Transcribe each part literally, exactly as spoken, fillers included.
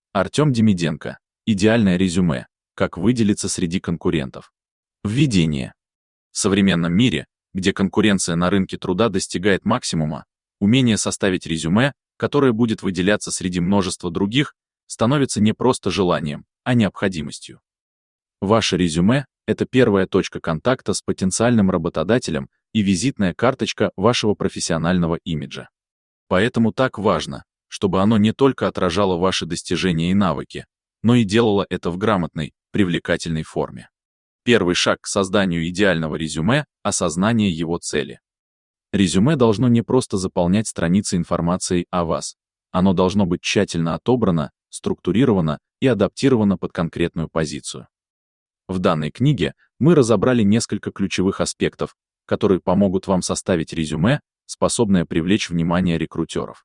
Артем Демиденко. Идеальное резюме. Как выделиться среди конкурентов. Введение. В современном мире, где конкуренция на рынке труда достигает максимума, умение составить резюме, которое будет выделяться среди множества других, становится не просто желанием, а необходимостью. Ваше резюме — это первая точка контакта с потенциальным работодателем и визитная карточка вашего профессионального имиджа. Поэтому так важно, чтобы оно не только отражало ваши достижения и навыки, но и делало это в грамотной, привлекательной форме. Первый шаг к созданию идеального резюме — осознание его цели. Резюме должно не просто заполнять страницы информацией о вас. Оно должно быть тщательно отобрано, структурировано и адаптировано под конкретную позицию. В данной книге мы разобрали несколько ключевых аспектов, которые помогут вам составить резюме, способное привлечь внимание рекрутеров.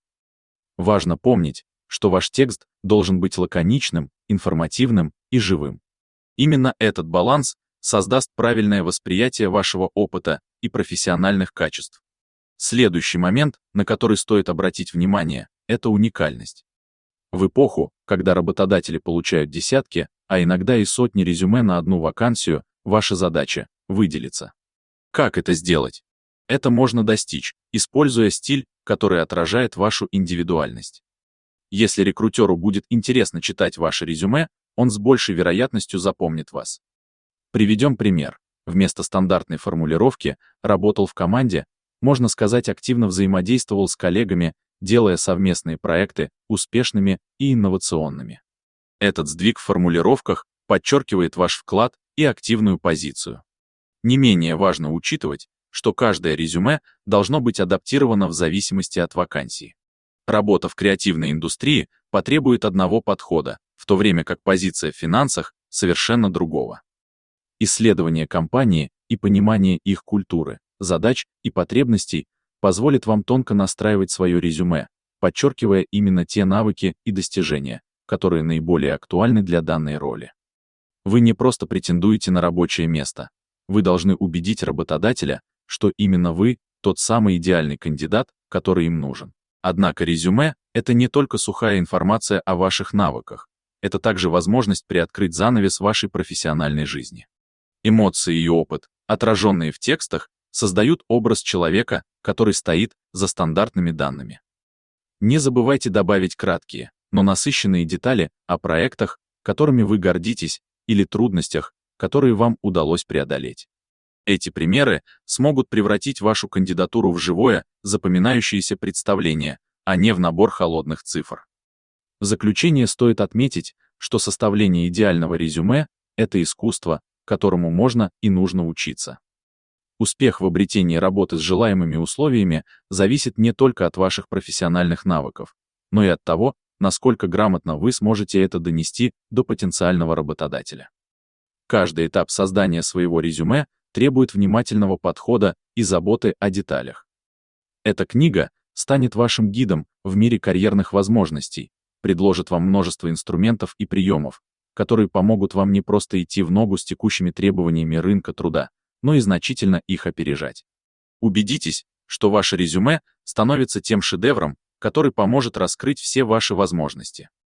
Важно помнить, что ваш текст должен быть лаконичным, информативным и живым. Именно этот баланс создаст правильное восприятие вашего опыта и профессиональных качеств. Следующий момент, на который стоит обратить внимание, это уникальность. В эпоху, когда работодатели получают десятки, а иногда и сотни резюме на одну вакансию, ваша задача — выделиться. Как это сделать? Это можно достичь, используя стиль, который отражает вашу индивидуальность. Если рекрутеру будет интересно читать ваше резюме, он с большей вероятностью запомнит вас. Приведем пример. Вместо стандартной формулировки «работал в команде» можно сказать, активно взаимодействовал с коллегами, делая совместные проекты успешными и инновационными. Этот сдвиг в формулировках подчеркивает ваш вклад и активную позицию. Не менее важно учитывать, что каждое резюме должно быть адаптировано в зависимости от вакансии. Работа в креативной индустрии потребует одного подхода, в то время как позиция в финансах — совершенно другого. Исследование компании и понимание их культуры, задач и потребностей позволит вам тонко настраивать свое резюме, подчеркивая именно те навыки и достижения, которые наиболее актуальны для данной роли. Вы не просто претендуете на рабочее место. Вы должны убедить работодателя, что именно вы — тот самый идеальный кандидат, который им нужен. Однако резюме — это не только сухая информация о ваших навыках, это также возможность приоткрыть занавес вашей профессиональной жизни. Эмоции и опыт, отраженные в текстах, создают образ человека, который стоит за стандартными данными. Не забывайте добавить краткие, но насыщенные детали о проектах, которыми вы гордитесь, или трудностях, которые вам удалось преодолеть. Эти примеры смогут превратить вашу кандидатуру в живое, запоминающееся представление, а не в набор холодных цифр. В заключение стоит отметить, что составление идеального резюме — это искусство, которому можно и нужно учиться. Успех в обретении работы с желаемыми условиями зависит не только от ваших профессиональных навыков, но и от того, насколько грамотно вы сможете это донести до потенциального работодателя. Каждый этап создания своего резюме требует внимательного подхода и заботы о деталях. Эта книга станет вашим гидом в мире карьерных возможностей, предложит вам множество инструментов и приемов, которые помогут вам не просто идти в ногу с текущими требованиями рынка труда, но и значительно их опережать. Убедитесь, что ваше резюме становится тем шедевром, который поможет раскрыть все ваши возможности.